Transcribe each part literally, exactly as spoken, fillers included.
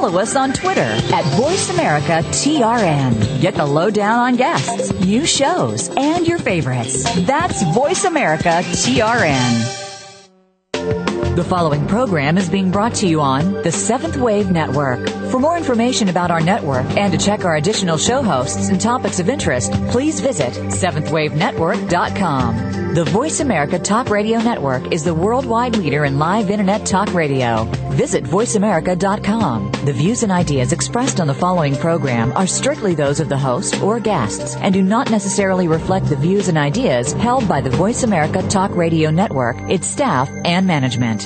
follow us on Twitter at Voice America T R N. Get the lowdown on guests, new shows, and your favorites. That's Voice America T R N. The following program is being brought to you on the Seventh Wave Network. For more information about our network and to check our additional show hosts and topics of interest, please visit seventh wave network dot com. The Voice America Talk Radio Network is the worldwide leader in live Internet talk radio. Visit voice america dot com. The views and ideas expressed on the following program are strictly those of the host or guests and do not necessarily reflect the views and ideas held by the Voice America Talk Radio Network, its staff, and management.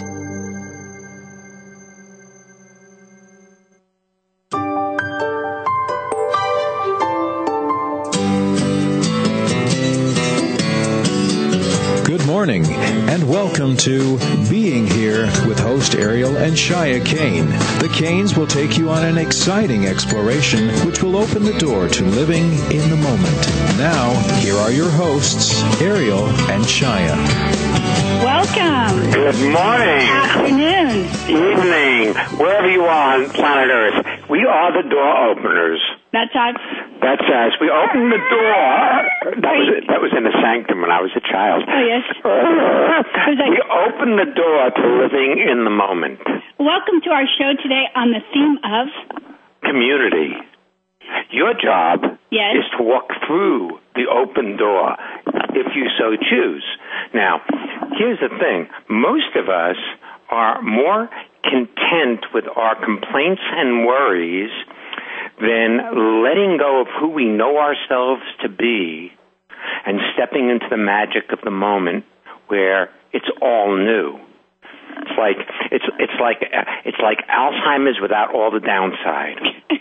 Morning and welcome to Being Here with host Ariel and Shia Kane. The Kanes will take you on an exciting exploration which will open the door to living in the moment. Now, here are your hosts, Ariel and Shia. Welcome. Good morning. Afternoon. Evening. Wherever you are on planet Earth, we are the door openers. That's us. That's us. We open the door. That was that was in the sanctum when I was a child. Oh, yes. We open the door to living in the moment. Welcome to our show today on the theme of community. Your job yes. is to walk through the open door if you so choose. Now, here's the thing. Most of us are more content with our complaints and worries than letting go of who we know ourselves to be and stepping into the magic of the moment where it's all new. It's like it's it's like it's like Alzheimer's without all the downside.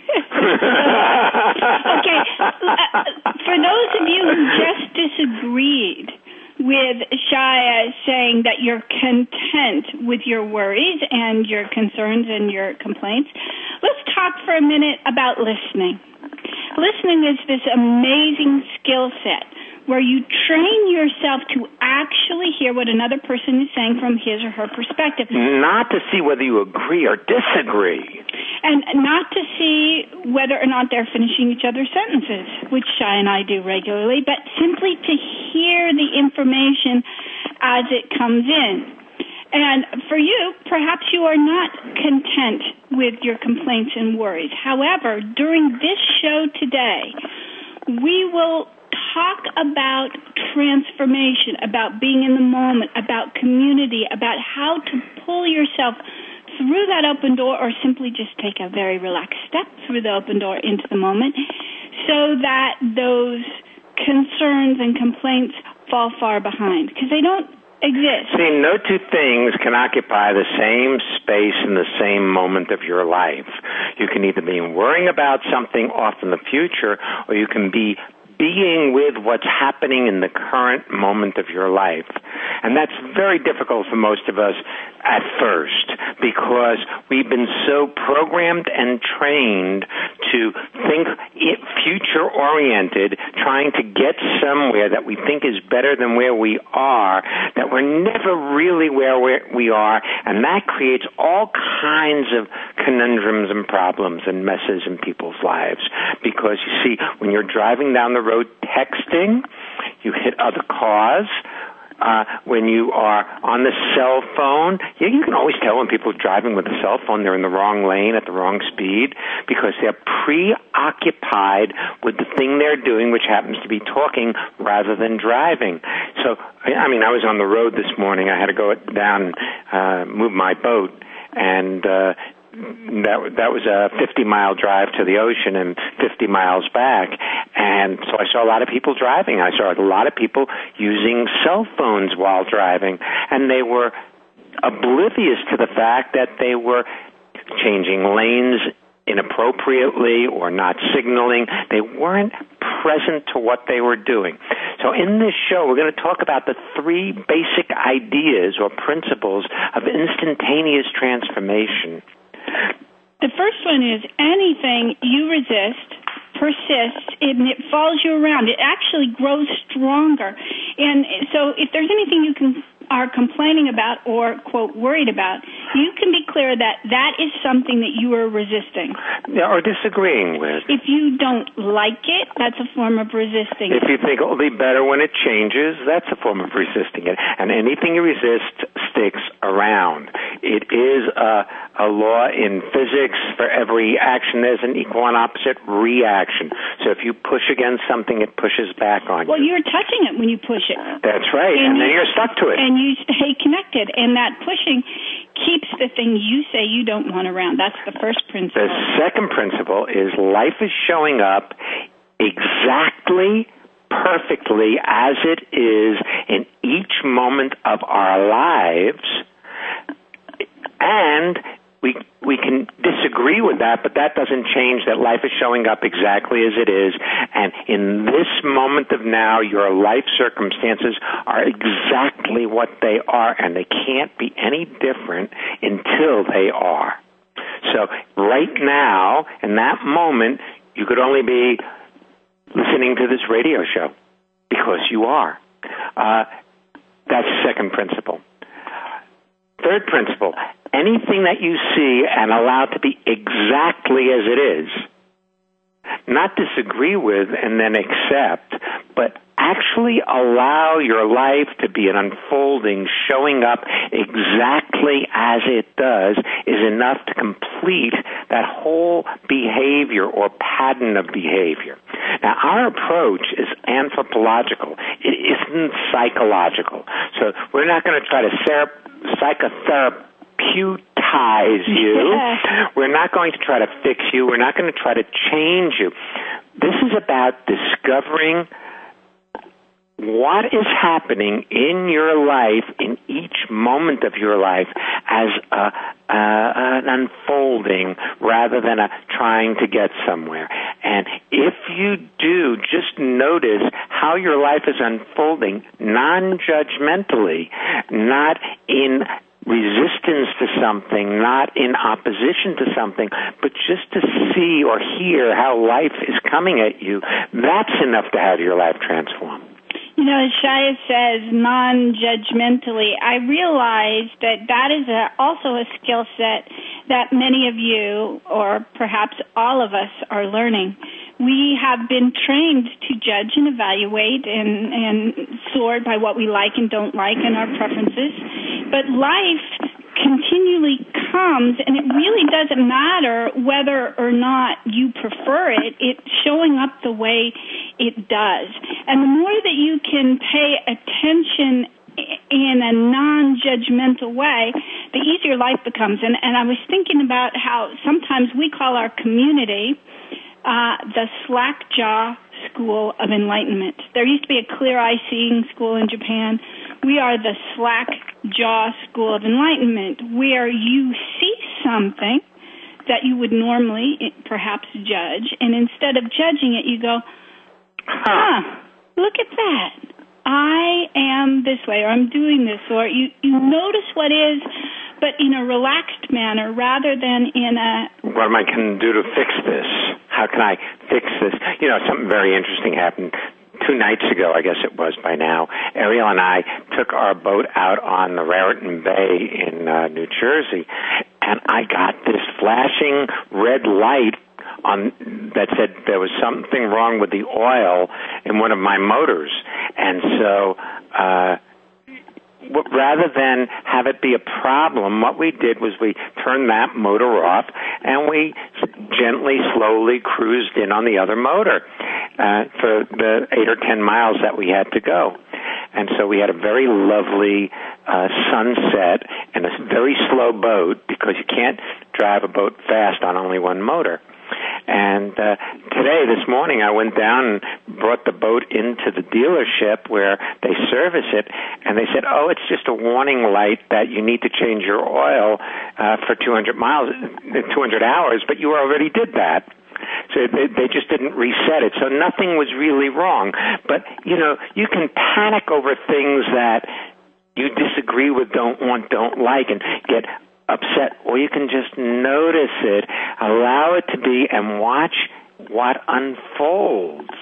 Okay, for those of you who just disagreed with Shia saying that you're content with your worries and your concerns and your complaints, let's talk for a minute about listening. Listening is this amazing skill set where you train yourself to actually hear what another person is saying from his or her perspective. Not to see whether you agree or disagree. And not to see whether or not they're finishing each other's sentences, which Shai and I do regularly, but simply to hear the information as it comes in. And for you, perhaps you are not content with your complaints and worries. However, during this show today, we will talk about transformation, about being in the moment, about community, about how to pull yourself through that open door or simply just take a very relaxed step through the open door into the moment so that those concerns and complaints fall far behind because they don't exist. See, no two things can occupy the same space in the same moment of your life. You can either be worrying about something off in the future or you can be being with what's happening in the current moment of your life. And that's very difficult for most of us at first because we've been so programmed and trained to think it future-oriented, trying to get somewhere that we think is better than where we are, that we're never really where we are, and that creates all kinds of conundrums and problems and messes in people's lives. Because, you see, when you're driving down the road texting, you hit other cars. Uh, when you are on the cell phone, yeah, you can always tell when people are driving with a cell phone, they're in the wrong lane at the wrong speed because they're preoccupied with the thing they're doing, which happens to be talking rather than driving. So, I mean, I was on the road this morning. I had to go down and uh, move my boat, and uh, that that was a fifty-mile drive to the ocean and fifty miles back. And so I saw a lot of people driving. I saw a lot of people using cell phones while driving. And they were oblivious to the fact that they were changing lanes inappropriately or not signaling. They weren't present to what they were doing. So in this show, we're going to talk about the three basic ideas or principles of instantaneous transformation. The first one is anything you resist persists and it follows you around. It actually grows stronger. And so if there's anything you can are complaining about or, quote, worried about, you can be clear that that is something that you are resisting. Yeah, or disagreeing with. If you don't like it, that's a form of resisting If it. you think it will be better when it changes, that's a form of resisting it. And anything you resist sticks around. It is a, a law in physics. For every action, there's an equal and opposite reaction. So if you push against something, it pushes back on Well, you. you're touching it when you push it. That's right, and, And then you- you're stuck to it. And you stay connected. And that pushing keeps the things you say you don't want around. That's the first principle. The second principle is life is showing up exactly, perfectly as it is in each moment of our lives, and we we can disagree with that, but that doesn't change that life is showing up exactly as it is, and in this moment of now, your life circumstances are exactly what they are, and they can't be any different until they are. So right now, in that moment, you could only be listening to this radio show because you are. Uh, that's the second principle. Third principle, anything that you see and allow to be exactly as it is, not disagree with and then accept, but actually allow your life to be an unfolding, showing up exactly as it does, is enough to complete that whole behavior or pattern of behavior. Now, our approach is anthropological. It isn't psychological. So we're not going to try to thera- psychotheraputize you. Yeah. We're not going to try to fix you. We're not going to try to change you. This is about discovering what is happening in your life, in each moment of your life, as a, uh, an unfolding rather than a trying to get somewhere. And if you do, just notice how your life is unfolding non-judgmentally, not in resistance to something, not in opposition to something, but just to see or hear how life is coming at you, that's enough to have your life transform. You know, as Shia says, non-judgmentally, I realize that that is a, also a skill set that many of you, or perhaps all of us, are learning. We have been trained to judge and evaluate and, and sort by what we like and don't like and our preferences. But life continually comes, and it really doesn't matter whether or not you prefer it. It's showing up the way it does. And the more that you can pay attention in a non-judgmental way, the easier life becomes. And, and I was thinking about how sometimes we call our community uh, the slack-jaw school of enlightenment. There used to be a clear-eye seeing school in Japan. We are the slack-jaw school of enlightenment, where you see something that you would normally perhaps judge, and instead of judging it, you go, huh, look at that. I am this way, or I'm doing this, or you, you notice what is, but in a relaxed manner rather than in a... What am I going to do to fix this? How can I fix this? You know, something very interesting happened two nights ago, I guess it was by now. Ariel and I took our boat out on the Raritan Bay in uh, New Jersey, and I got this flashing red light on that said there was something wrong with the oil in one of my motors. And so uh, w- rather than have it be a problem, what we did was we turned that motor off and we gently, slowly cruised in on the other motor uh, for the eight or ten miles that we had to go. And so we had a very lovely uh, sunset and a very slow boat, because you can't drive a boat fast on only one motor. And uh, today, this morning, I went down and brought the boat into the dealership where they service it, and they said, oh, it's just a warning light that you need to change your oil uh, for two hundred miles, two hundred hours, but you already did that. So they, they just didn't reset it. So nothing was really wrong. But, you know, you can panic over things that you disagree with, don't want, don't like, and get upset, or you can just notice it, allow it to be, and watch what unfolds.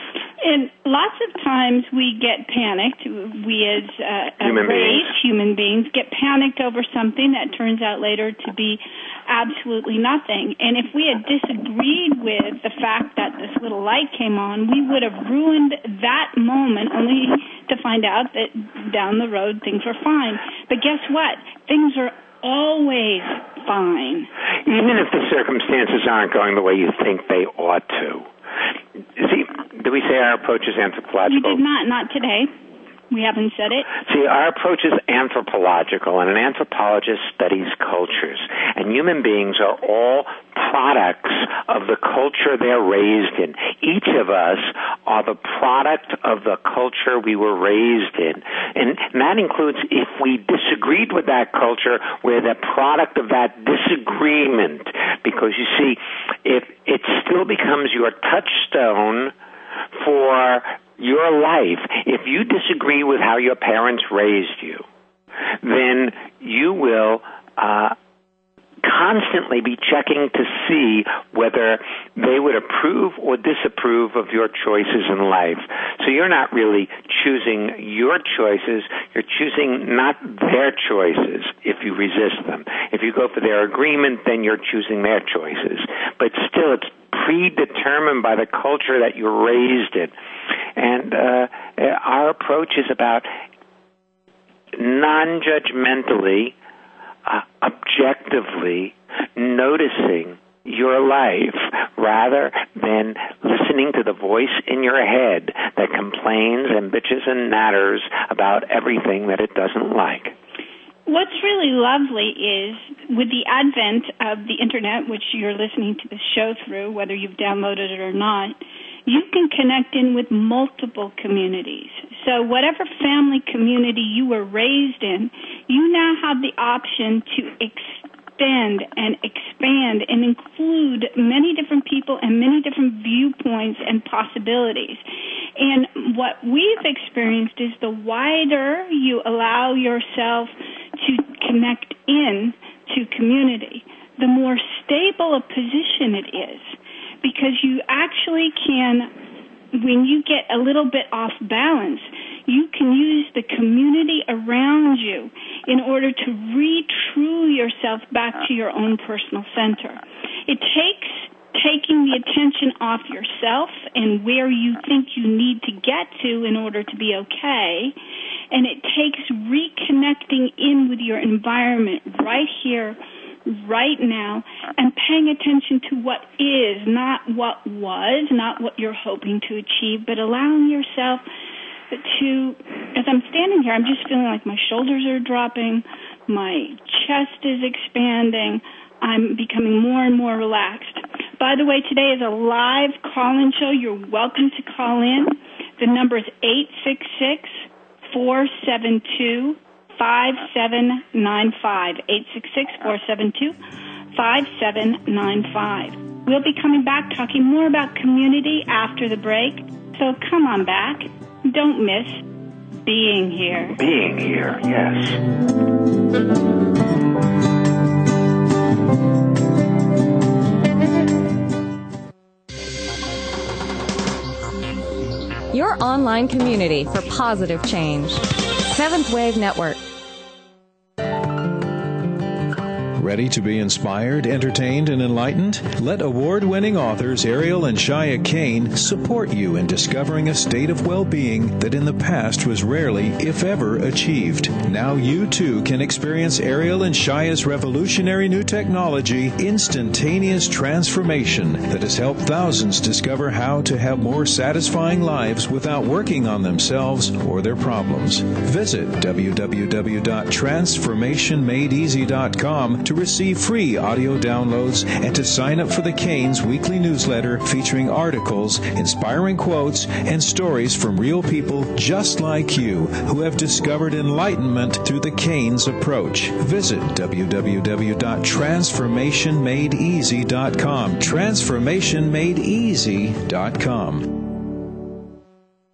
And lots of times we get panicked. We as uh, human race, beings. human beings, get panicked over something that turns out later to be absolutely nothing. And if we had disagreed with the fact that this little light came on, we would have ruined that moment only to find out that down the road things were fine. But guess what? Things are always fine. Even if the circumstances aren't going the way you think they ought to. See, did we say our approach is anthropological? We did not, not today. We haven't said it. See, our approach is anthropological, and an anthropologist studies cultures. And human beings are all products of the culture they're raised in. Each of us are the product of the culture we were raised in. And, and that includes if we disagreed with that culture, we're the product of that disagreement. Because, you see, if it still becomes your touchstone for your life, if you disagree with how your parents raised you, then you will uh, constantly be checking to see whether they would approve or disapprove of your choices in life. So you're not really choosing your choices, you're choosing not their choices if you resist them. If you go for their agreement, then you're choosing their choices. But still, it's predetermined by the culture that you're raised in. And uh, our approach is about non-judgmentally, uh, objectively noticing your life rather than listening to the voice in your head that complains and bitches and natters about everything that it doesn't like. What's really lovely is with the advent of the Internet, which you're listening to the show through, whether you've downloaded it or not, you can connect in with multiple communities. So whatever family community you were raised in, you now have the option to extend and expand and include many different people and many different viewpoints and possibilities. And what we've experienced is the wider you allow yourself to connect in to community, the more stable a position it is. Because you actually can, when you get a little bit off balance, you can use the community around you in order to re-true yourself back to your own personal center. It takes taking the attention off yourself and where you think you need to get to in order to be okay, and it takes reconnecting in with your environment right here, right now, and paying attention to what is, not what was, not what you're hoping to achieve, but allowing yourself to, as I'm standing here, I'm just feeling like my shoulders are dropping, my chest is expanding, I'm becoming more and more relaxed. By the way, today is a live call-in show. You're welcome to call in. The number is eight six six, four seven two, five seven nine five, eight six six, four seven two, five seven nine five. We'll be coming back talking more about community after the break, so come on back. Don't miss being here. Being here, yes. Your online community for positive change. Seventh Wave Network. Ready to be inspired, entertained, and enlightened? Let award-winning authors Ariel and Shia Kane support you in discovering a state of well-being that in the past was rarely, if ever, achieved. Now you, too, can experience Ariel and Shia's revolutionary new technology, Instantaneous Transformation, that has helped thousands discover how to have more satisfying lives without working on themselves or their problems. Visit w w w dot transformation made easy dot com to receive free audio downloads and to sign up for the Canes weekly newsletter featuring articles, inspiring quotes, and stories from real people just like you who have discovered enlightenment through the Canes approach. Visit w w w dot transformation made easy dot com. transformation made easy dot com.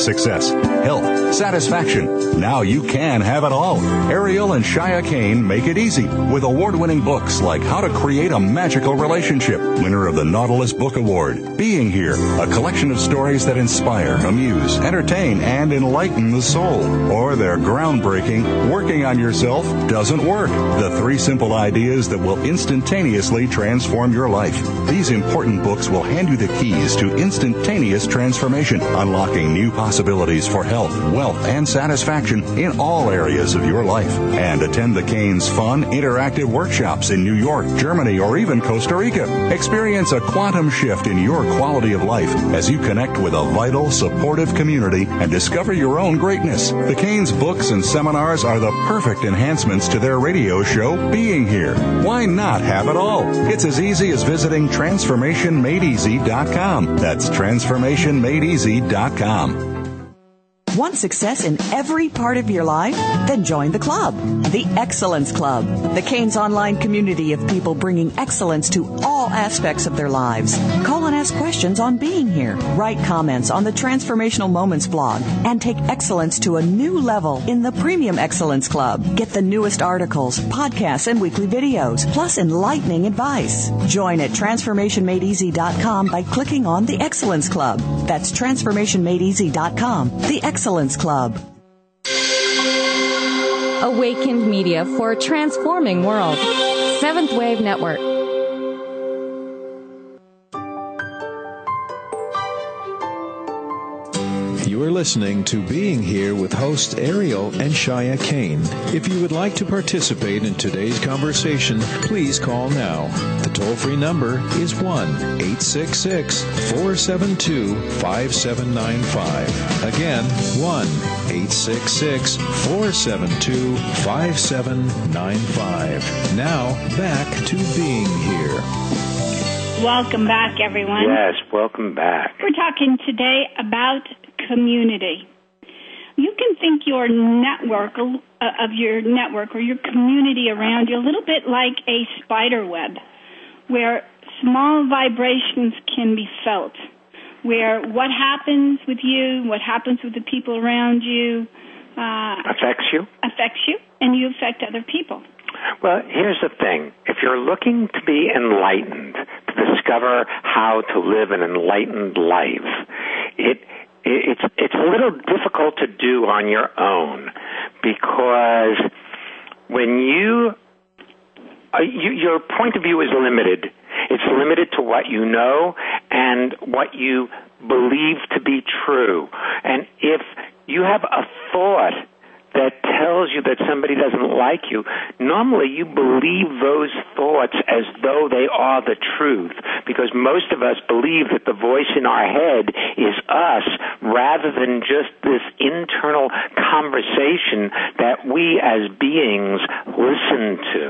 success, health, satisfaction. Now you can have it all. Ariel and Shia Kane make it easy with award-winning books like How to Create a Magical Relationship, winner of the Nautilus Book Award, Being Here, a collection of stories that inspire, amuse, entertain, and enlighten the soul, or their groundbreaking Working on Yourself Doesn't Work, the three simple ideas that will instantaneously transform your life. These important books will hand you the keys to instantaneous transformation, unlocking new possibilities for health, wealth, and satisfaction in all areas of your life. And attend the Kane's fun, interactive workshops in New York, Germany, or even Costa Rica. Experience a quantum shift in your quality of life as you connect with a vital, supportive community and discover your own greatness. The Kane's books and seminars are the perfect enhancements to their radio show, Being Here. Why not have it all? It's as easy as visiting transformation made easy dot com. That's transformation made easy dot com. Want success in every part of your life? Then join the club, the Excellence Club, the Kane's online community of people bringing excellence to all aspects of their lives. Call and ask questions on Being Here. Write comments on the Transformational Moments blog and take excellence to a new level in the Premium Excellence Club. Get the newest articles, podcasts, and weekly videos, plus enlightening advice. Join at transformation made easy dot com by clicking on the Excellence Club. That's transformation made easy dot com. The Excellence Club. Awakened Media for a transforming world. Seventh Wave Network. You are listening to Being Here with hosts Ariel and Shia Kane. If you would like to participate in today's conversation, please call now. The toll-free number is one eight six six, four seven two, five seven nine five. Again, one eight six six, four seven two, five seven nine five. Now, back to Being Here. Welcome back, everyone. Yes, welcome back. We're talking today about community. You can think your network uh, of your network or your community around you a little bit like a spider web, where small vibrations can be felt, where what happens with you, what happens with the people around you, uh, affects you, affects you, and you affect other people. Well, here's the thing. If you're looking to be enlightened, to discover how to live an enlightened life, it It's it's a little difficult to do on your own, because when you, uh, you your point of view is limited. It's limited to what you know and what you believe to be true. And if you have a thought that tells you that somebody doesn't like you, normally you believe those thoughts as though they are the truth, because most of us believe that the voice in our head is us rather than just this internal conversation that we as beings listen to.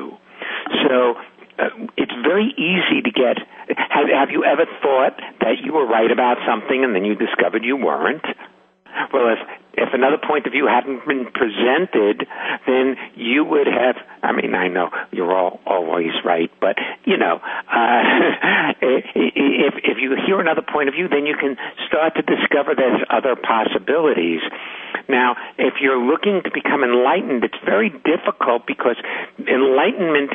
So uh, it's very easy to get... Have, have you ever thought that you were right about something and then you discovered you weren't? Well, if if another point of view hadn't been presented, then you would have, I mean, I know you're all always right, but, you know, uh, if, if you hear another point of view, then you can start to discover there's other possibilities. Now, if you're looking to become enlightened, it's very difficult, because enlightenment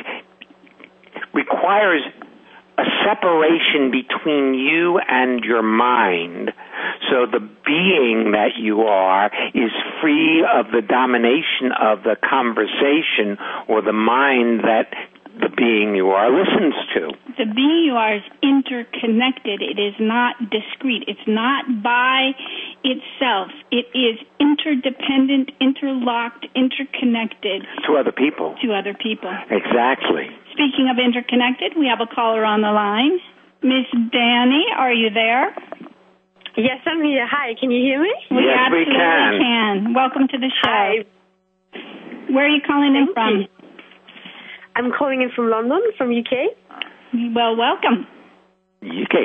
requires a separation between you and your mind. So the being that you are is free of the domination of the conversation or the mind that the being you are listens to. The being you are is interconnected. It is not discrete. It's not by itself. It is interdependent, interlocked, interconnected. To other people. To other people. Exactly. Speaking of interconnected, we have a caller on the line. Miss Danny, are you there? Yes, I'm here. Hi, can you hear me? We yes, absolutely we can. can. Welcome to the show. Hi. Where are you calling in Thank from? you. I'm calling in from London, from U K. Well, welcome. U K.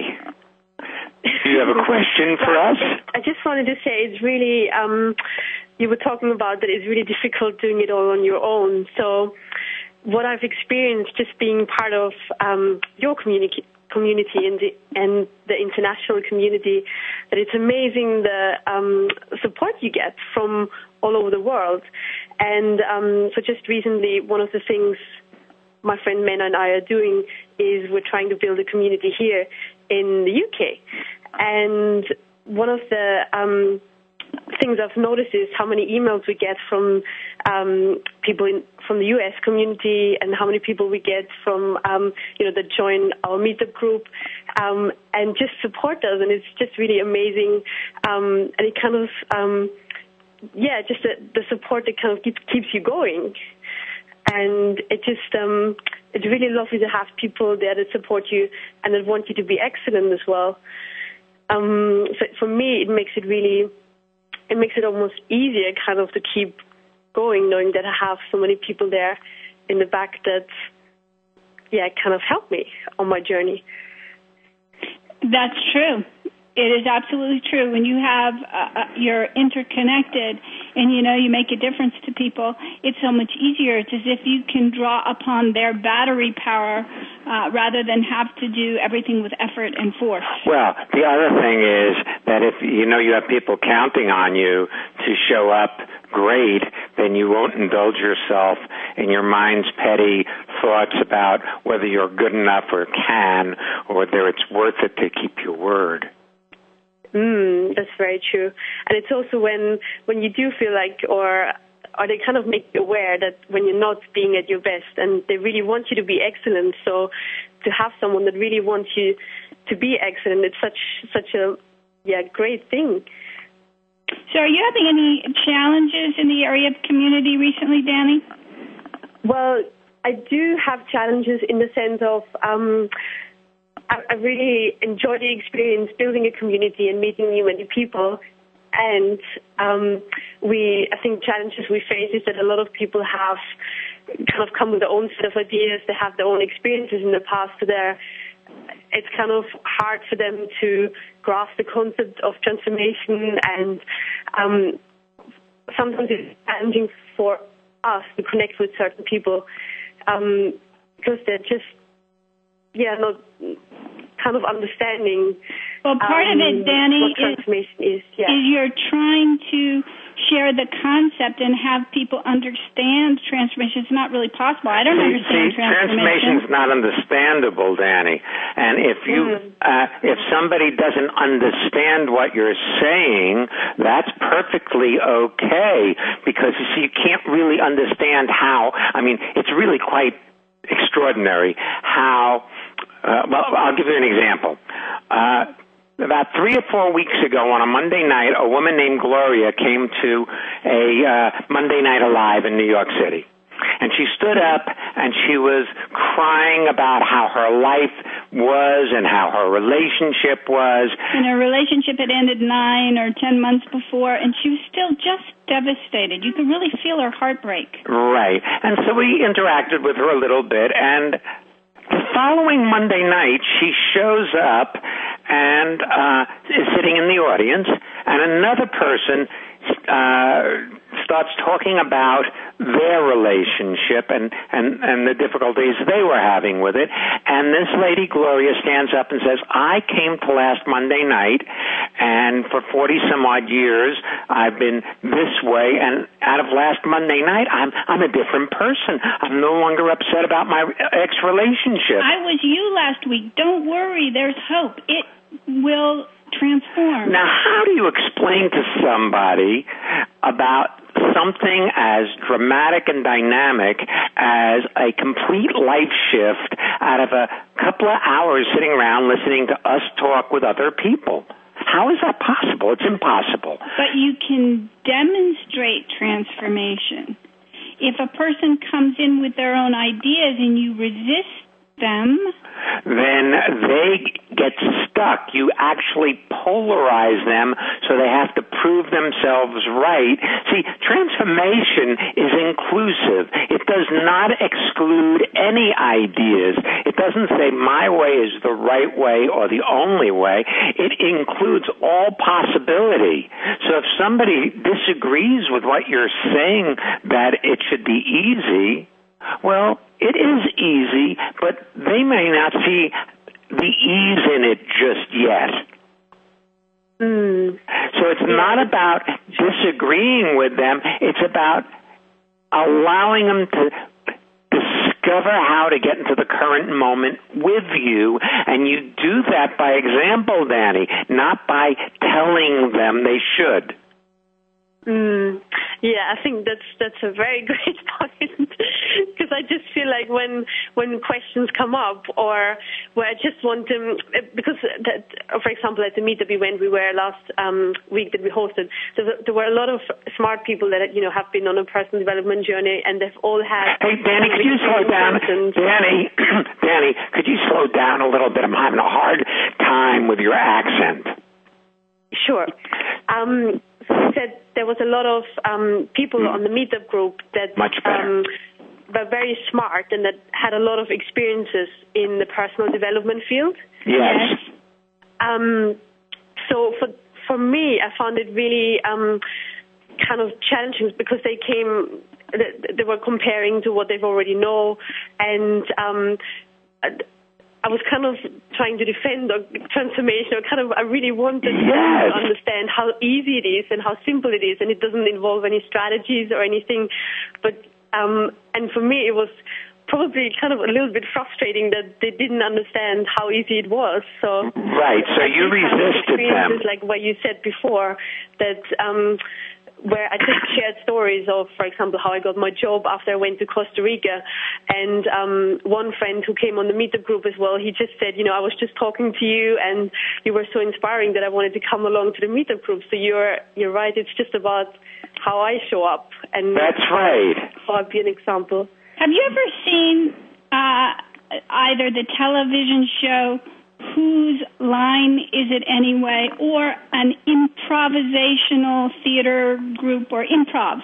Do you have a question for us? I just wanted to say it's really, um, you were talking about that it's really difficult doing it all on your own. So what I've experienced just being part of um, your community, community and the, and the international community, that it's amazing the um, support you get from all over the world. And um, so just recently, one of the things my friend Mena and I are doing is we're trying to build a community here in the U K. And one of the um, things I've noticed is how many emails we get from um, people in, from the U S community, and how many people we get from, um, you know, that join our meetup group um, and just support us. And it's just really amazing. Um, and it kind of, um, yeah, just the, the support that kind of keeps, keeps you going. And it just, um, it's really lovely to have people there that support you and that want you to be excellent as well. Um, so for me, it makes it really, it makes it almost easier kind of to keep going, knowing that I have so many people there in the back that, yeah, kind of help me on my journey. That's true. It is absolutely true. When you have, uh, you're interconnected and, you know, you make a difference to people, it's so much easier. It's as if you can draw upon their battery power uh, rather than have to do everything with effort and force. Well, the other thing is that if, you know, you have people counting on you to show up great, then you won't indulge yourself in your mind's petty thoughts about whether you're good enough or can, or whether it's worth it to keep your word. Mm, that's very true. And it's also when when you do feel like, or or they kind of make you aware that when you're not being at your best, and they really want you to be excellent. So to have someone that really wants you to be excellent, it's such such a yeah great thing. So are you having any challenges in the area of community recently, Danny? Well, I do have challenges in the sense of um, I really enjoy the experience building a community and meeting new many people. And um, we, I think challenges we face is that a lot of people have kind of come with their own set of ideas. They have their own experiences in the past. So they're, it's kind of hard for them to grasp the concept of transformation. And um, sometimes it's challenging for us to connect with certain people um, because they're just, yeah, not kind of understanding. Well, part um, of it, Danny, what transformation is, is, yeah. is you're trying to share the concept and have people understand transformation. It's not really possible. I don't see, understand see, transformation. Transformation's not understandable, Danny. And if you, mm. uh, if somebody doesn't understand what you're saying, that's perfectly okay, because you see, you can't really understand how. I mean, it's really quite extraordinary how. Uh, well, I'll give you an example. Uh, about three or four weeks ago on a Monday night, a woman named Gloria came to a uh, Monday Night Alive in New York City. And she stood up and she was crying about how her life was and how her relationship was. And her relationship had ended nine or ten months before, and she was still just devastated. You could really feel her heartbreak. Right. And so we interacted with her a little bit, and the following Monday night, she shows up and uh, is sitting in the audience, and another person uh, starts talking about their relationship and, and, and the difficulties they were having with it. And this lady, Gloria, stands up and says, I came to last Monday night, and for forty-some-odd years, I've been this way, and out of last Monday night, I'm, I'm a different person. I'm no longer upset about my ex-relationship. I was you last week. Don't worry. There's hope. It will transform. Now, how do you explain to somebody about something as dramatic and dynamic as a complete life shift out of a couple of hours sitting around listening to us talk with other people? How is that possible? It's impossible. But you can demonstrate transformation. If a person comes in with their own ideas and you resist them, then they get stuck. You actually polarize them so they have to prove themselves right. See, transformation is inclusive. It does not exclude any ideas. It doesn't say my way is the right way or the only way. It includes all possibility. So if somebody disagrees with what you're saying that it should be easy, well, it is easy, but they may not see the ease in it just yet. Mm. So it's not about disagreeing with them. It's about allowing them to discover how to get into the current moment with you. And you do that by example, Danny, not by telling them they should. Mm, yeah, I think that's that's a very great point, because I just feel like when when questions come up, or where I just want them, because that, for example, at the meetup event we were last um, week that we hosted, there, there were a lot of smart people that you know have been on a personal development journey, and they've all had. Hey, Danny, could you slow down? Danny, Danny, could you slow down a little bit? I'm having a hard time with your accent. Sure. Um, So he said there was a lot of um, people mm. on the meetup group that um, were very smart and that had a lot of experiences in the personal development field. Yes. Um, so for for me, I found it really um, kind of challenging, because they came, they were comparing to what they've already know, and um, I was kind of trying to defend or transformation, or kind of, I really wanted yes. to understand how easy it is and how simple it is, and it doesn't involve any strategies or anything. But, um, and for me, it was probably kind of a little bit frustrating that they didn't understand how easy it was. So right, so you resisted them. Like what you said before, that, um, where I just shared stories of, for example, how I got my job after I went to Costa Rica. And um, one friend who came on the meetup group as well, he just said, you know, I was just talking to you and you were so inspiring that I wanted to come along to the meetup group. So you're you're right. It's just about how I show up. And that's right. How I'd be an example. Have you ever seen uh, either the television show Whose Line Is It Anyway, or an improvisational theater group, or improv?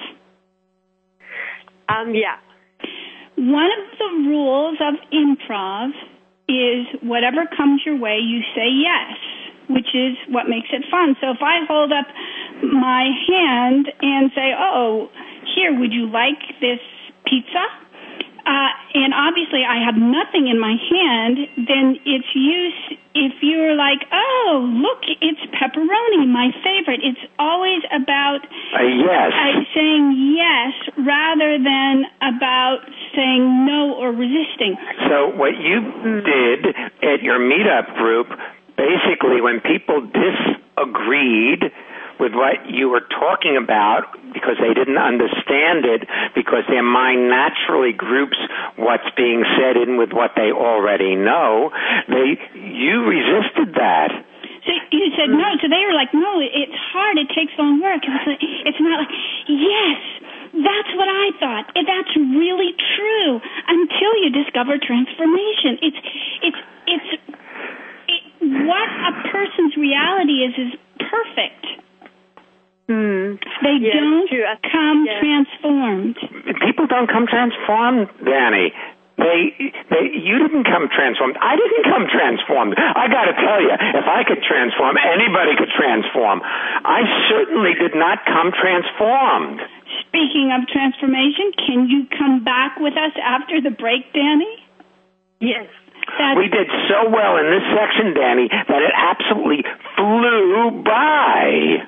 Um, yeah. One of the rules of improv is whatever comes your way, you say yes, which is what makes it fun. So if I hold up my hand and say, oh, here, would you like this pizza? Uh, and obviously I have nothing in my hand, then it's use if you're like, oh, look, it's pepperoni, my favorite. It's always about uh, yes. uh, saying yes rather than about saying no or resisting. So what you did at your meetup group, basically when people disagreed with what you were talking about because they didn't understand it, because their mind naturally groups what's being said in with what they already know, they you resisted that. So you said no, so they were like, no, it's hard, it takes long work. It's, like, it's not like, yes, that's what I thought. That's really true until you discover transformation. It's, it's, it's, it, what a person's reality is is perfect. Mm. They yeah, don't come yeah. transformed. People don't come transformed, Danny. They, they, you didn't come transformed. I didn't come transformed. I got to tell you, if I could transform, anybody could transform. I certainly did not come transformed. Speaking of transformation, can you come back with us after the break, Danny? Yes. That's we did so well in this section, Danny, that it absolutely flew by.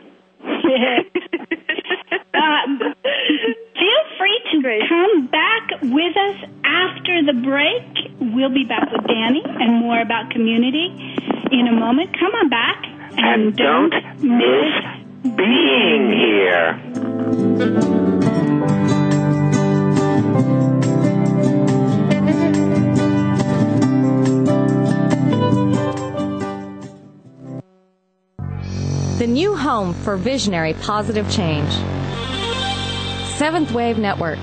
uh, feel free to Great. come back with us after the break. We'll be back with Danny and more about community in a moment. Come on back. And, and don't, don't miss being here. The new home for visionary positive change. Seventh Wave Network.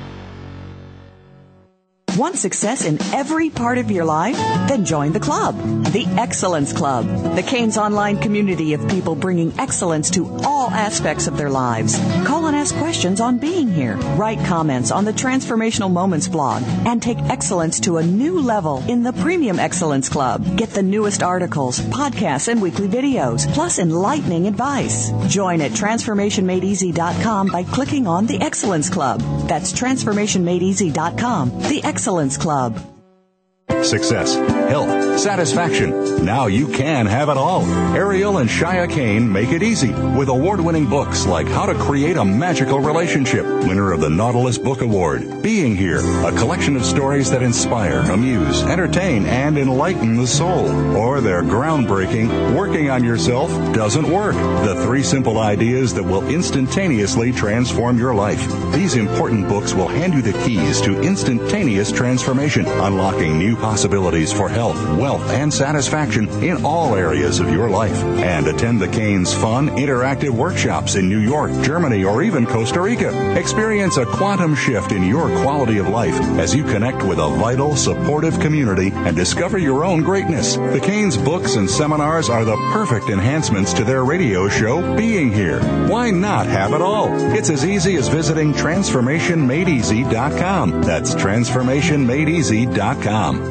Want success in every part of your life? Then join the club, the Excellence Club, the Canes online community of people bringing excellence to all aspects of their lives. Call and ask questions on being here. Write comments on the Transformational Moments blog and take excellence to a new level in the Premium Excellence Club. Get the newest articles, podcasts, and weekly videos, plus enlightening advice. Join at transformation made easy dot com by clicking on the Excellence Club. That's transformation made easy dot com. The Excellence Excellence Club. Success, health, Satisfaction. Now you can have it all. Ariel and Shia Kane make it easy with award-winning books like How to Create a Magical Relationship, winner of the Nautilus Book Award. Being Here, a collection of stories that inspire, amuse, entertain, and enlighten the soul. Or their groundbreaking Working on Yourself Doesn't Work, the three simple ideas that will instantaneously transform your life. These important books will hand you the keys to instantaneous transformation, unlocking new possibilities for health, wealth, and satisfaction in all areas of your life. And attend the Kane's fun, interactive workshops in New York, Germany, or even Costa Rica. Experience a quantum shift in your quality of life as you connect with a vital, supportive community and discover your own greatness. The Kane's books and seminars are the perfect enhancements to their radio show, Being Here. Why not have it all? It's as easy as visiting transformation made easy dot com. That's transformation made easy dot com.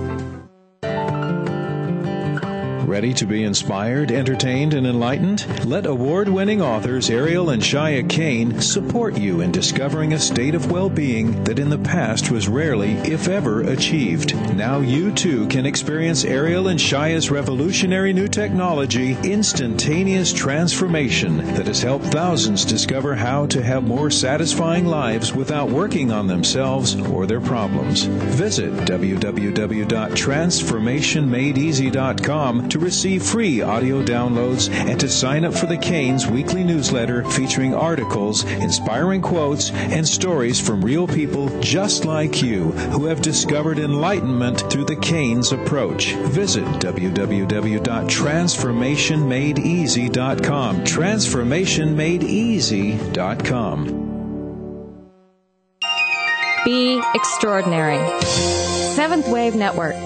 Ready to be inspired, entertained, and enlightened? Let award-winning authors Ariel and Shia Kane support you in discovering a state of well-being that in the past was rarely, if ever, achieved. Now you, too, can experience Ariel and Shia's revolutionary new technology, Instantaneous Transformation, that has helped thousands discover how to have more satisfying lives without working on themselves or their problems. Visit w w w dot transformation made easy dot com to receive free audio downloads and to sign up for the Kane's weekly newsletter featuring articles, inspiring quotes, and stories from real people just like you who have discovered enlightenment through the Kane's approach. Visit w w w dot transformation made easy dot com. transformation made easy dot com. Be extraordinary. Seventh Wave Network.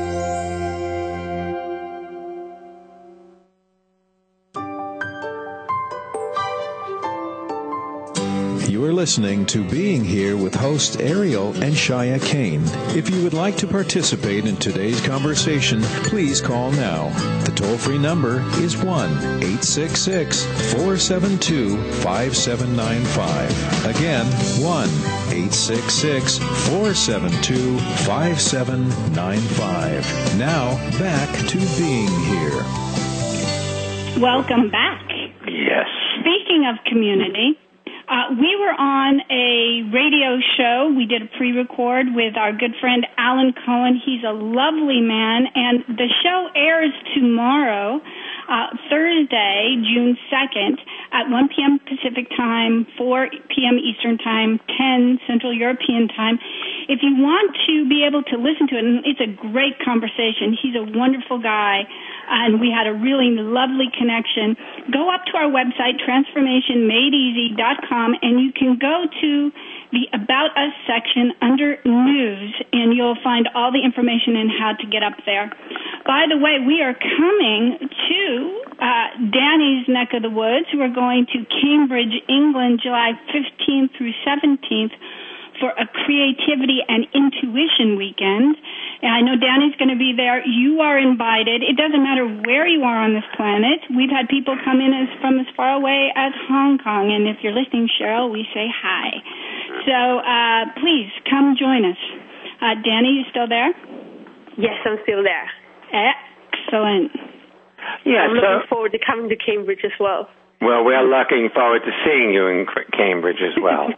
You are listening to Being Here with hosts Ariel and Shia Kane. If you would like to participate in today's conversation, please call now. The toll-free number is one eight six six, four seven two, five seven nine five. Again, one eight six six, four seven two, five seven nine five. Now, back to Being Here. Welcome back. Yes. Speaking of community, Uh, we were on a radio show. We did a pre-record with our good friend Alan Cohen. He's a lovely man, and the show airs tomorrow, uh, Thursday, June second, at one p.m. Pacific Time, four p.m. Eastern Time, ten Central European Time. If you want to be able to listen to it, and it's a great conversation. He's a wonderful guy, and we had a really lovely connection. Go up to our website, transformation made easy dot com, and you can go to the About Us section under News, and you'll find all the information and how to get up there. By the way, we are coming to uh, Danny's neck of the woods. We're going to Cambridge, England, July fifteenth through seventeenth for a creativity and intuition weekend. And I know Danny's going to be there. You are invited. It doesn't matter where you are on this planet. We've had people come in as from as far away as Hong Kong. And if you're listening, Cheryl, we say hi. So uh, please come join us. Uh, Danny, you still there? Yes, I'm still there. Excellent. Yeah, I'm so, looking forward to coming to Cambridge as well. Well, we're looking forward to seeing you in Cambridge as well.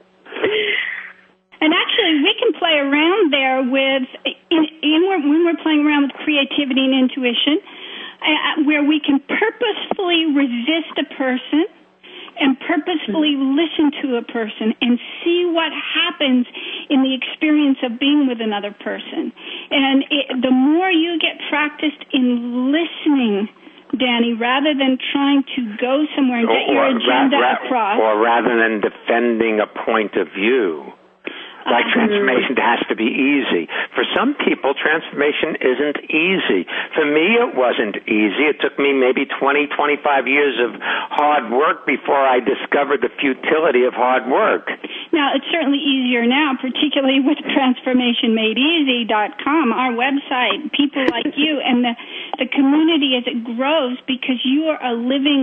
And actually, we can play around there with, in, in, when we're playing around with creativity and intuition, uh, where we can purposefully resist a person and purposefully listen to a person and see what happens in the experience of being with another person. And it, the more you get practiced in listening, Danny, rather than trying to go somewhere and get or, your agenda ra- ra- across. Or rather than defending a point of view. Like transformation has to be easy. For some people, transformation isn't easy. For me, it wasn't easy. It took me maybe twenty, twenty-five years of hard work before I discovered the futility of hard work. Now, it's certainly easier now, particularly with transformation made easy dot com, our website, people like you, and the, the community as it grows, because you are a living,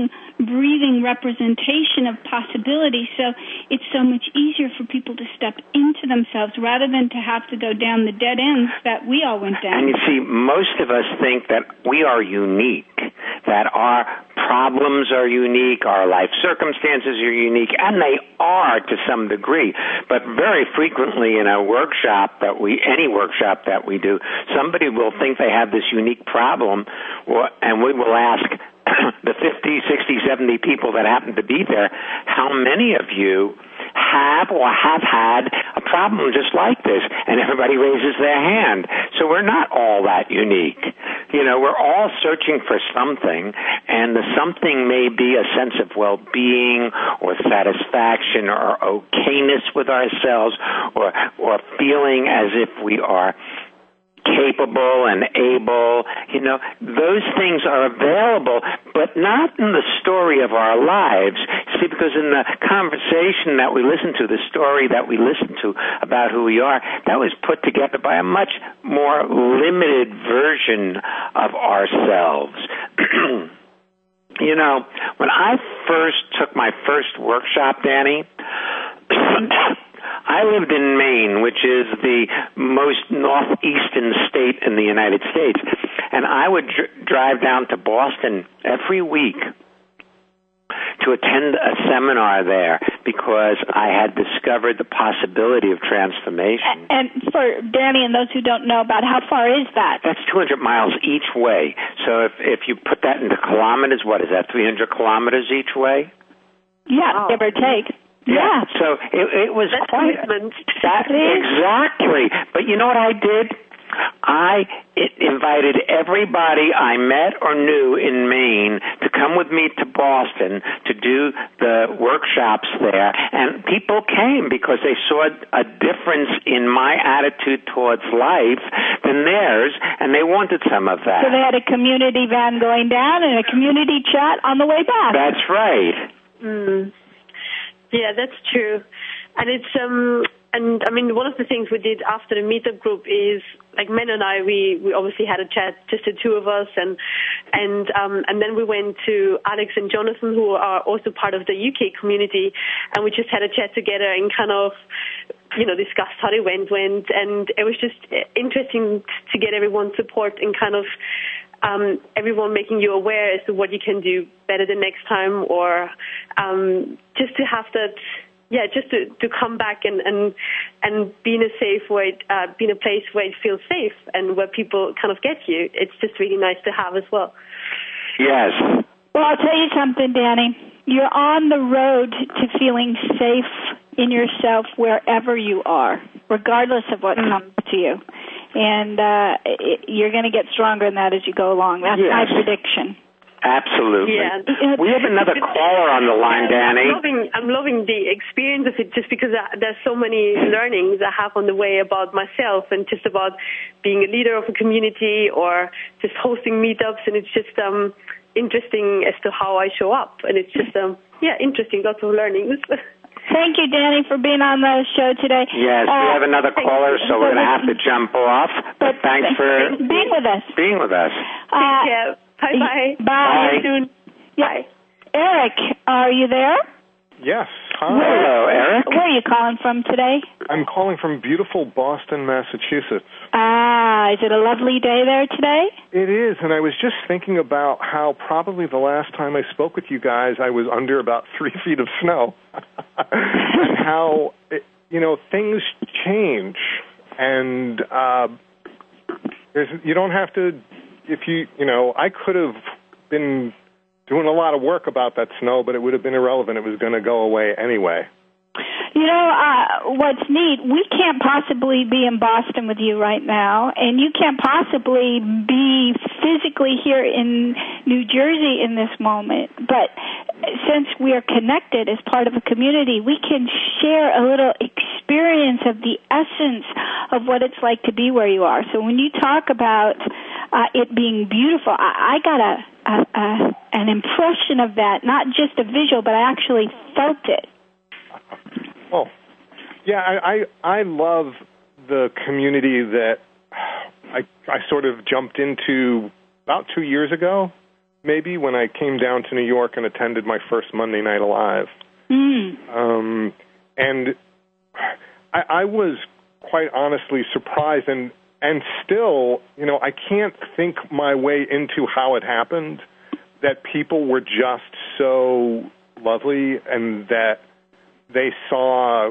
breathing representation of possibility. So it's so much easier for people to step into themselves rather than to have to go down the dead ends that we all went down. And you see, most of us think that we are unique, that our problems are unique, our life circumstances are unique, and they are to some degree. But very frequently in a workshop that we, any workshop that we do, somebody will think they have this unique problem, and we will ask the fifty, sixty, seventy people that happen to be there, how many of you have or have had a problem just like this? And everybody raises their hand. So we're not all that unique. You know, we're all searching for something, and the something may be a sense of well-being or satisfaction or okayness with ourselves, or or feeling as if we are capable and able. You know, those things are available, but not in the story of our lives. See, because in the conversation that we listen to, the story that we listen to about who we are, that was put together by a much more limited version of ourselves. You know, when I first took my first workshop, Danny, I lived in Maine, which is the most northeastern state in the United States, and I would dr- drive down to Boston every week to attend a seminar there because I had discovered the possibility of transformation. And for Danny and those who don't know about, how far is that? That's two hundred miles each way. So if if you put that into kilometers, what is that, three hundred kilometers each way? Yeah, wow. Give or take. Yeah. yeah. So it, it was That's quite commitment. That, exactly. But you know what I did? I it invited everybody I met or knew in Maine to come with me to Boston to do the workshops there, and people came because they saw a difference in my attitude towards life than theirs, and they wanted some of that. So they had a community van going down and a community chat on the way back. That's right. Mm. Yeah, that's true. And it's um and I mean one of the things we did after the meetup group is, like, Men and I, we, we obviously had a chat, just the two of us, and and um and then we went to Alex and Jonathan, who are also part of the U K community, and we just had a chat together and kind of, you know, discussed how they went went and it was just interesting to get everyone's support and kind of Um, everyone making you aware as to what you can do better the next time, or um, just to have that, yeah, just to, to come back and, and and be in a safe way, uh, be in a place where it feels safe and where people kind of get you. It's just really nice to have as well. Yes. Well, I'll tell you something, Danny. You're on the road to feeling safe in yourself wherever you are, regardless of what mm. comes to you. And uh, it, you're going to get stronger in that as you go along. That's yes. my prediction. Absolutely. Yeah. We have another caller on the line, yeah, Danny. I'm loving, I'm loving the experience of it, just because I, there's so many learnings I have on the way about myself and just about being a leader of a community or just hosting meetups. And it's just um, interesting as to how I show up. And it's just, um, yeah, interesting, lots of learnings. Thank you, Danny, for being on the show today. Yes, uh, we have another caller, so we're going to have to jump off. But, but thanks for being with us. Being with us. Uh, Take care. Bye-bye. Bye. Bye. Soon. Yeah. Eric, are you there? Yes. Hi. Hello, Eric. Where are you calling from today? I'm calling from beautiful Boston, Massachusetts. Ah, is it a lovely day there today? It is, and I was just thinking about how probably the last time I spoke with you guys, I was under about three feet of snow. And how, it, you know, things change. And uh, there's, you don't have to, if you, you know, I could have been doing a lot of work about that snow, but it would have been irrelevant. It was going to go away anyway. You know, uh, what's neat, we can't possibly be in Boston with you right now, and you can't possibly be physically here in New Jersey in this moment. But since we are connected as part of a community, we can share a little experience of the essence of what it's like to be where you are. So when you talk about uh, it being beautiful, I, I got a, a, a an impression of that, not just a visual, but I actually felt it. Oh, yeah, I, I I love the community that I I sort of jumped into about two years ago. maybe when I came down to New York and attended my first Monday Night Alive. Mm. Um, and I, I was quite honestly surprised, and and still, you know, I can't think my way into how it happened, that people were just so lovely and that they saw.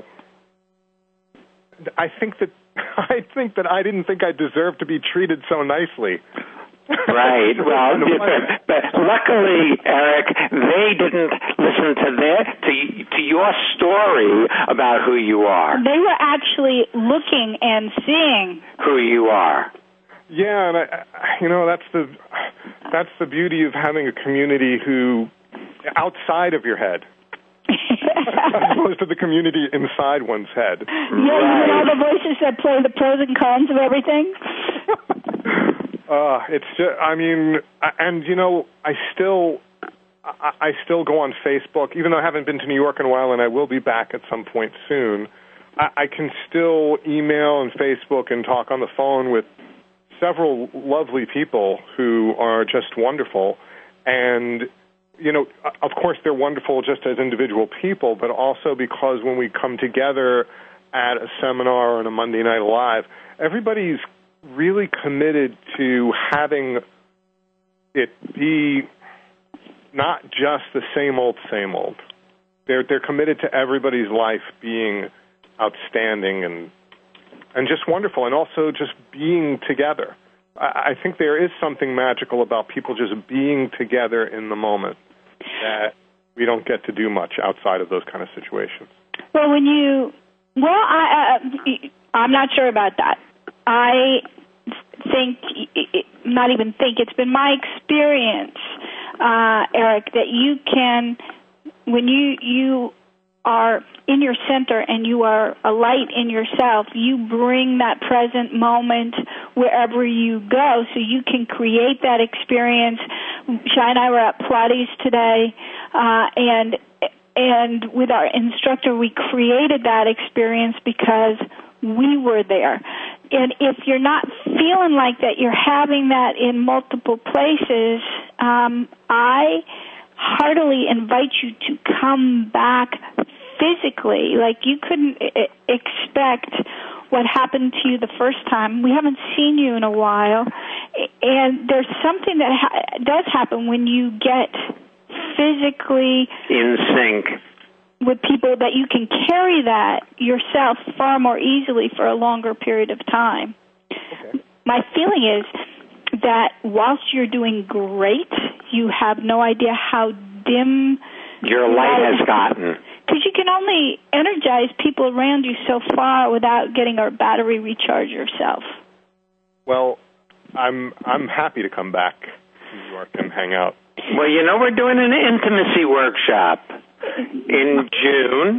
I think that I think that I didn't think I deserved to be treated so nicely. Right. Well, but, but luckily, Eric, they didn't listen to their to to your story about who you are. They were actually looking and seeing who you are. Yeah, and I, you know, that's the that's the beauty of having a community who outside of your head, as opposed to the community inside one's head. Yeah, right. You know, all the voices that play the pros and cons of everything. Uh, it's just, I mean, and you know, I still, I, I still go on Facebook, even though I haven't been to New York in a while, and I will be back at some point soon. I, I can still email and Facebook and talk on the phone with several lovely people who are just wonderful, and you know, of course, they're wonderful just as individual people, but also because when we come together at a seminar or on a Monday Night Live, everybody's really committed to having it be not just the same old, same old. They're they're committed to everybody's life being outstanding and and just wonderful, and also just being together. I, I think there is something magical about people just being together in the moment that we don't get to do much outside of those kind of situations. Well, when you, well, I, uh, I'm not sure about that. I think, not even think, it's been my experience, uh, Eric, that you can, when you you are in your center and you are a light in yourself, you bring that present moment wherever you go, so you can create that experience. Shai and I were at Pilates today, uh, and and with our instructor, we created that experience because we were there. And if you're not feeling like that, you're having that in multiple places, um, I heartily invite you to come back physically. Like, you couldn't I- expect what happened to you the first time. We haven't seen you in a while. And there's something that ha- does happen when you get physically in sync with people, that you can carry that yourself far more easily for a longer period of time. Okay. My feeling is that whilst you're doing great, you have no idea how dim your light has gotten. Because you can only energize people around you so far without getting a battery recharge yourself. Well, I'm I'm happy to come back to New York and hang out. Well, you know, we're doing an intimacy workshop in June,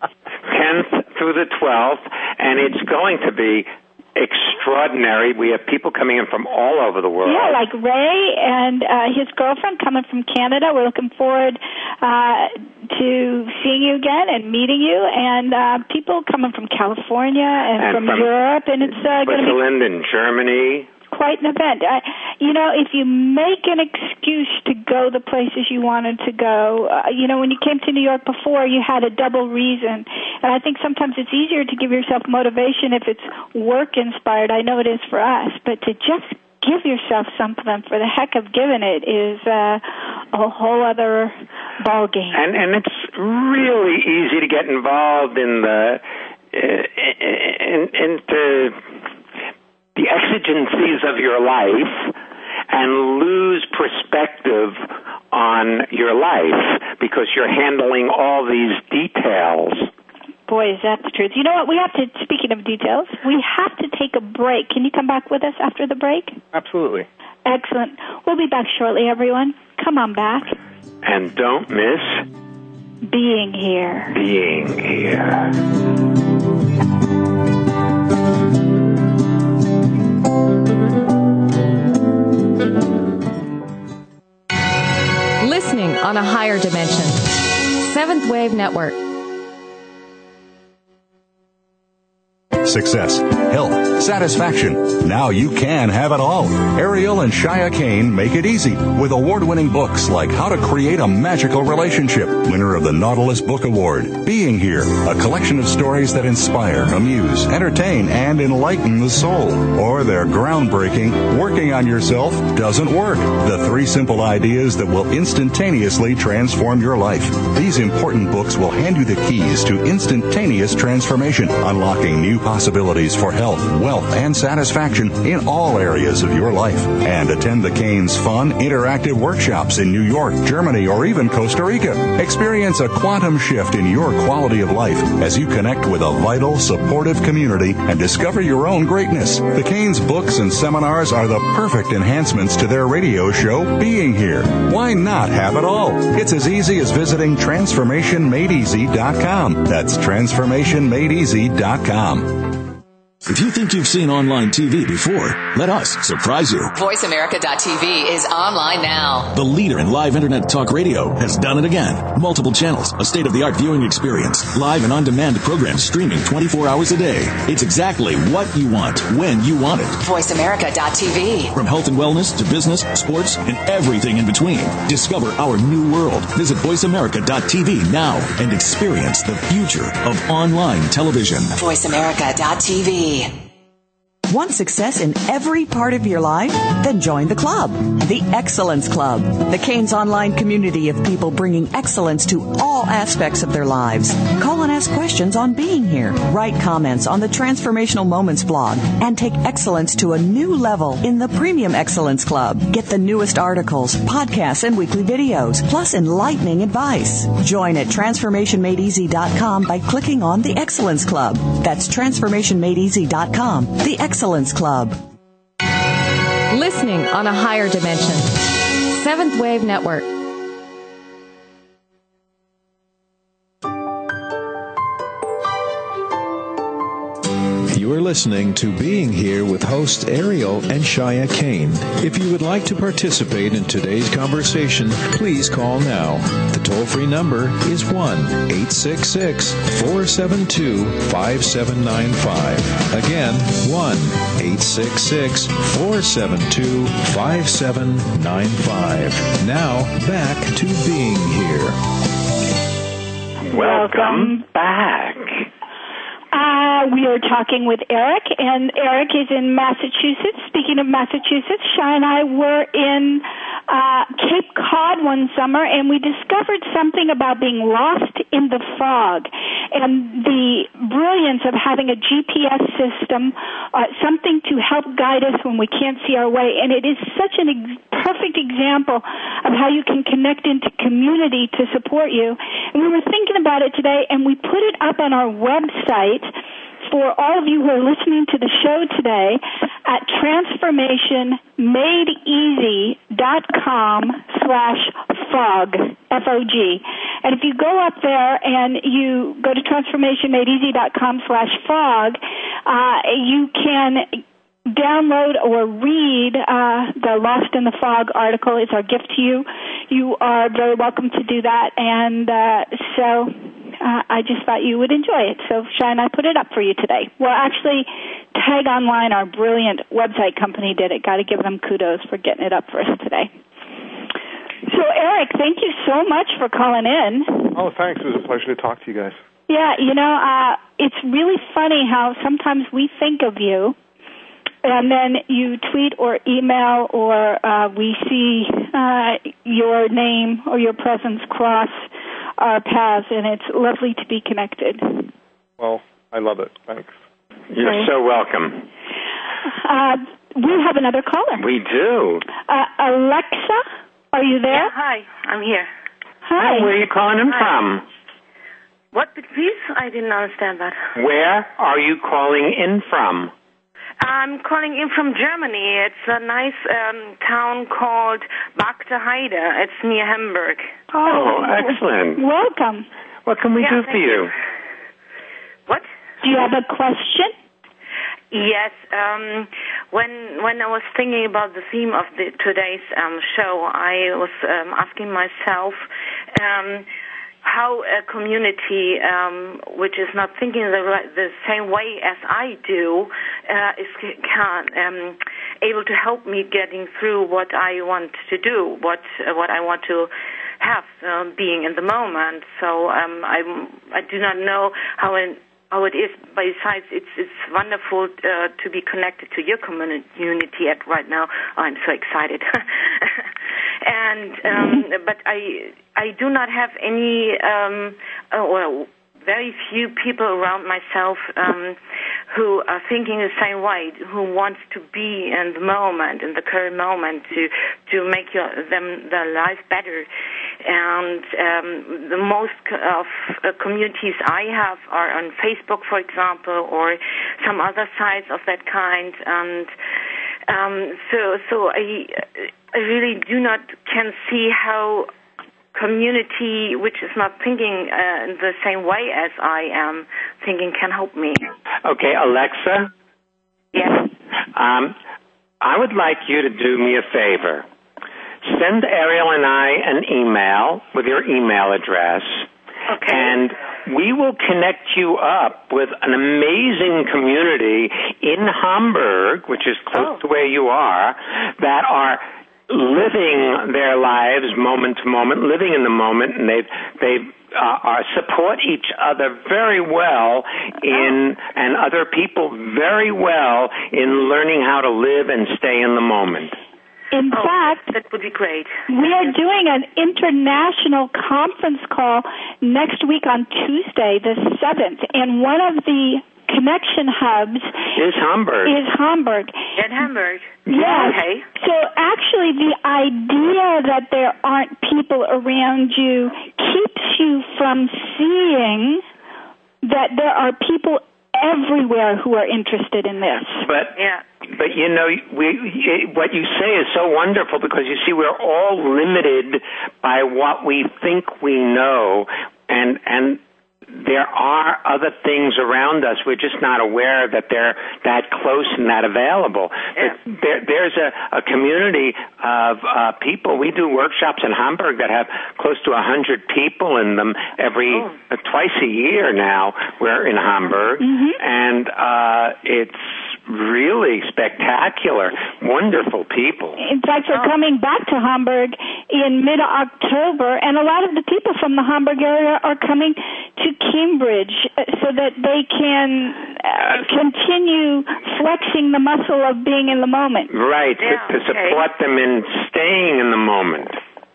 tenth through the twelfth, and it's going to be extraordinary. We have people coming in from all over the world. Yeah, like Ray and uh, his girlfriend coming from Canada. We're looking forward uh, to seeing you again and meeting you, and uh, people coming from California and, and from, from Europe, and it's uh, going to be Switzerland and Germany. Quite an event. Uh, you know, if you make an excuse to go the places you wanted to go, uh, you know, when you came to New York before, you had a double reason. And I think sometimes it's easier to give yourself motivation if it's work-inspired. I know it is for us. But to just give yourself something for the heck of giving it is uh, a whole other ballgame. And, and it's really easy to get involved in the, uh, in, into the exigencies of your life and lose perspective on your life because you're handling all these details. Boy, is that the truth. You know what? We have to, speaking of details, we have to take a break. Can you come back with us after the break? Absolutely. Excellent. We'll be back shortly, everyone. Come on back. And don't miss being here. Being here. Listening on a higher dimension. Seventh Wave Network. success, health, satisfaction. Now you can have it all. Ariel and Shia Kane make it easy with award-winning books like How to Create a Magical Relationship, winner of the Nautilus Book Award, Being Here, a collection of stories that inspire, amuse, entertain, and enlighten the soul. Or their groundbreaking Working on Yourself Doesn't Work, the three simple ideas that will instantaneously transform your life. These important books will hand you the keys to instantaneous transformation, unlocking new possibilities for health, wealth, and satisfaction in all areas of your life. And attend the Kane's fun, interactive workshops in New York, Germany, or even Costa Rica. Experience a quantum shift in your quality of life as you connect with a vital, supportive community and discover your own greatness. The Kane's books and seminars are the perfect enhancements to their radio show, Being Here. Why not have it all? It's as easy as visiting transformation made easy dot com. That's transformation made easy dot com. If you think you've seen online T V before, let us surprise you. voice america dot t v is online now. The leader in live internet talk radio has done it again. Multiple channels, a state-of-the-art viewing experience, live and on-demand programs streaming twenty-four hours a day. It's exactly what you want, when you want it. voice america dot t v. From health and wellness to business, sports, and everything in between. Discover our new world. Visit voice america dot t v now and experience the future of online television. voice america dot t v. Want success in every part of your life? Then join the club, the Excellence Club, the Kane's online community of people bringing excellence to all aspects of their lives. Call and ask questions on Being Here. Write comments on the Transformational Moments blog and take excellence to a new level in the Premium Excellence Club. Get the newest articles, podcasts, and weekly videos, plus enlightening advice. Join at transformation made easy dot com by clicking on the Excellence Club. That's transformation made easy dot com. The Excellence Excellence Club. Listening on a higher dimension. Seventh Wave Network. You are listening to Being Here with hosts Ariel and Shia Kane. If you would like to participate in today's conversation, please call now. The toll-free number is one eight six six, four seven two, five seven nine five. Again, one eight six six, four seven two, five seven nine five. Now, back to Being Here. Welcome back. Uh, we are talking with Eric, and Eric is in Massachusetts. Speaking of Massachusetts, Shai and I were in uh, Cape Cod one summer, and we discovered something about being lost in the fog and the brilliance of having a G P S system, uh, something to help guide us when we can't see our way. And it is such a ex- perfect example of how you can connect into community to support you. And we were thinking about it today, and we put it up on our website for all of you who are listening to the show today at transformation made easy dot com slash fog, F O G. And if you go up there and you go to transformation made easy dot com slash fog, uh, you can download or read uh, the Lost in the Fog article. It's our gift to you. You are very welcome to do that. And uh, so... Uh, I just thought you would enjoy it. So, Shai and I put it up for you today. Well, actually, Tag Online, our brilliant website company, did it. Got to give them kudos for getting it up for us today. So, Eric, thank you so much for calling in. Oh, thanks. It was a pleasure to talk to you guys. Yeah, you know, uh, it's really funny how sometimes we think of you, and then you tweet or email, or uh, we see uh, your name or your presence cross our paths, and it's lovely to be connected. Well, I love it. Thanks. You're Right. so welcome. Uh, we have another caller. We do. Uh, Alexa, are you there? Yeah, hi, I'm here. Hi. Oh, where are you calling in Hi. from? What, please? I didn't understand that. Where are you calling in from? I'm calling in from Germany. It's a nice um, town called Bagdeheide. It's near Hamburg. Oh, excellent. Welcome. What can we Yeah, do thank for you? you. What? Do you have a question? Yes. Um, when when I was thinking about the theme of the, today's um, show, I was um, asking myself, um, how a community um, which is not thinking the, the same way as I do uh, is can, um, able to help me getting through what I want to do, what uh, what I want to have, um, being in the moment. So um, I I do not know how in, how it is. Besides, it's it's wonderful uh, to be connected to your community at right now. Oh, I'm so excited. And um, but I I do not have any um, uh, well very few people around myself um, who are thinking the same way, who wants to be in the moment, in the current moment, to to make your, them their life better. And um, the most of uh, communities I have are on Facebook, for example, or some other sites of that kind. And um, so so I. I really do not can see how community which is not thinking uh, in the same way as I am thinking can help me. Okay, Alexa? Yes? Um, I would like you to do me a favor. Send Ariel and I an email with your email address. Okay. And we will connect you up with an amazing community in Hamburg, which is close oh. to where you are, that are living their lives moment to moment, living in the moment, and they they uh, are support each other very well in, oh. and other people very well in learning how to live and stay in the moment. In oh, fact, that would be great. We are doing an international conference call next week on Tuesday, the seventh, and one of the connection hubs is Hamburg. Is Hamburg. In Hamburg. Yes. Okay. So actually the idea that there aren't people around you keeps you from seeing that there are people everywhere who are interested in this. But yeah. But, you know, we, what you say is so wonderful because, you see, we're all limited by what we think we know, and and there are other things around us. We're just not aware that they're that close and that available. Yeah. There, there's a, a community of uh, people. We do workshops in Hamburg that have close to one hundred people in them every oh. uh, twice a year now. We're in Hamburg, mm-hmm. and uh, it's really spectacular, wonderful people. In fact, we're oh. coming back to Hamburg in mid-October, and a lot of the people from the Hamburg area are coming to Cambridge so that they can uh, continue flexing the muscle of being in the moment. Right, yeah, to, to support okay. them in staying in the moment.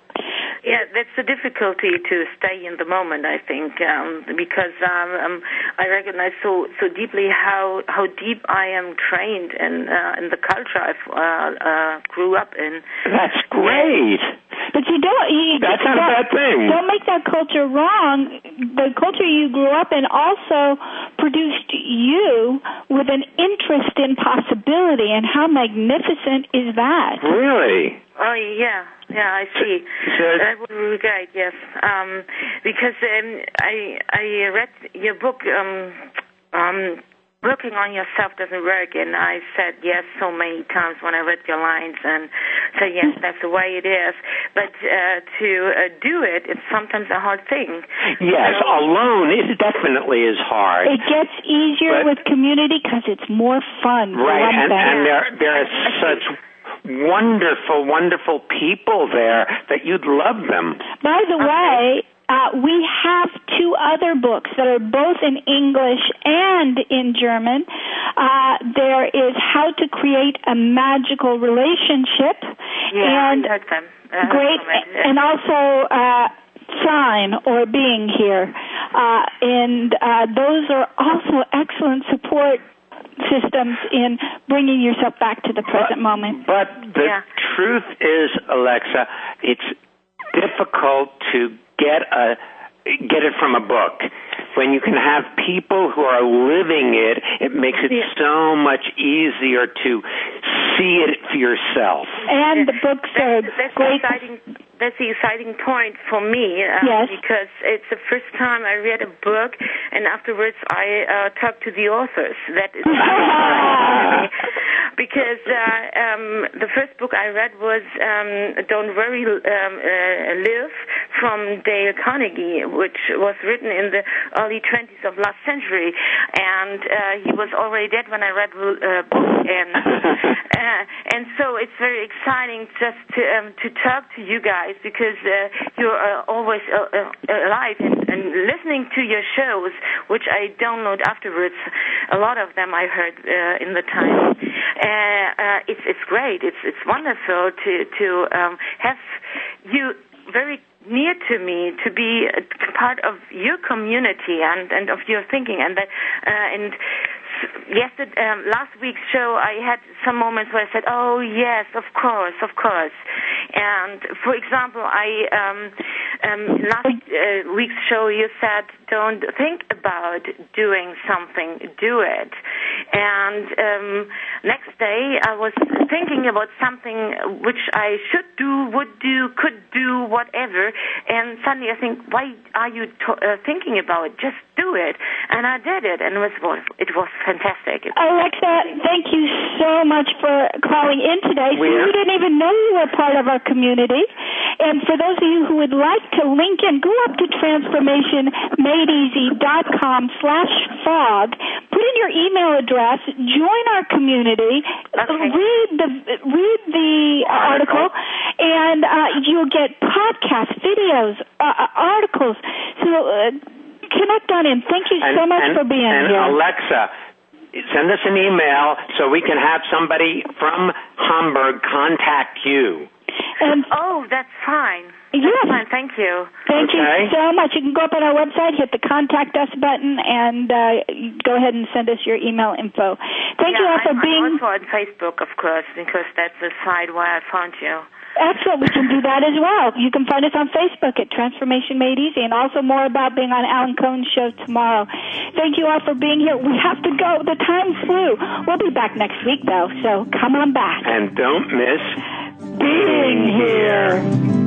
Yeah, that's the difficulty to stay in the moment, I think, um, because um, um, I recognize so so deeply how how deep I am trained in uh, in the culture I uh, uh, grew up in. That's great. But you don't. You, That's not a bad thing. Don't make that culture wrong. The culture you grew up in also produced you with an interest in possibility, and how magnificent is that? Really? Oh yeah, yeah, I see. So, that would be great, yes. Um, because um, I I read your book. Um, um, Working on yourself doesn't work, and I said yes so many times when I read your lines, and said yes, that's the way it is. But uh, to uh, do it, it's sometimes a hard thing. Yes, so, alone it definitely is hard. It gets easier with community because it's more fun. Right, and, and there there are such wonderful, wonderful people there that you'd love them. By the okay. way, Uh, we have two other books that are both in English and in German. Uh, there is How to Create a Magical Relationship. Yeah, and I heard them. Uh, great, and also uh, Sign or Being Here. Uh, and uh, those are also excellent support systems in bringing yourself back to the present but, moment. But the yeah. truth is, Alexa, it's difficult to get a get it from a book. When you can have people who are living it, it makes it yeah. so much easier to see it for yourself. And the books are that's great. The exciting, that's the exciting point for me, uh, yes. because it's the first time I read a book, and afterwards I uh, talked to the authors. That is exciting. Because uh, um, the first book I read was um, Don't Worry, um, uh, Live from Dale Carnegie, which was written in the early twenties of last century, and uh, he was already dead when I read the uh, book, and uh, and so it's very exciting just to um, to talk to you guys, because uh, you're uh, always uh, uh, alive and, and listening to your shows, which I download afterwards. A lot of them I heard uh, in the time. Uh, uh, it's it's great. It's it's wonderful to to um, have you very near to me, to be a part of your community and, and of your thinking, and that uh, and. Yesterday, um, last week's show, I had some moments where I said, "Oh yes, of course, of course." And for example, I um, um, last uh, week's show, you said, "Don't think about doing something, do it." And um, next day, I was thinking about something which I should do, would do, could do, whatever. And suddenly, I think, "Why are you to- uh, thinking about it? Just do it." And I did it, and it was it was fantastic. Alexa, thank you so much for calling in today. So we didn't even know you were part of our community. And for those of you who would like to link in, go up to transformation made easy dot com slash fog, put in your email address, join our community, okay. read the read the article, and uh, you'll get podcasts, videos, uh, articles. So uh, connect on in. Thank you so and, much and, for being and here. And Alexa, send us an email so we can have somebody from Hamburg contact you. And oh, that's fine. Yes. That's fine. Thank you. Thank okay. you so much. You can go up on our website, hit the Contact Us button, and uh, go ahead and send us your email info. Thank yeah, you all for I'm, being... I'm also on Facebook, of course, because that's the site where I found you. Excellent. We can do that as well. You can find us on Facebook at Transformation Made Easy, and also more about being on Alan Cohen's show tomorrow. Thank you all for being here. We have to go. The time flew. We'll be back next week, though, so come on back. And don't miss being here.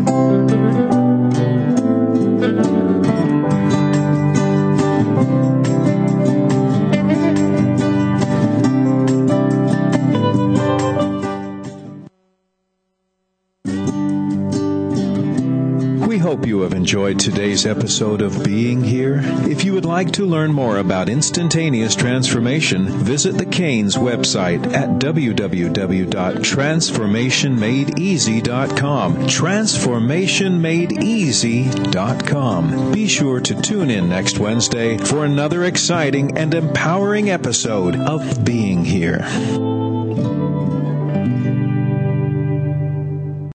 We hope you have enjoyed today's episode of Being Here. If you would like to learn more about instantaneous transformation, visit the Canes website at w w w dot transformation made easy dot com. transformation made easy dot com. Be sure to tune in next Wednesday for another exciting and empowering episode of Being Here.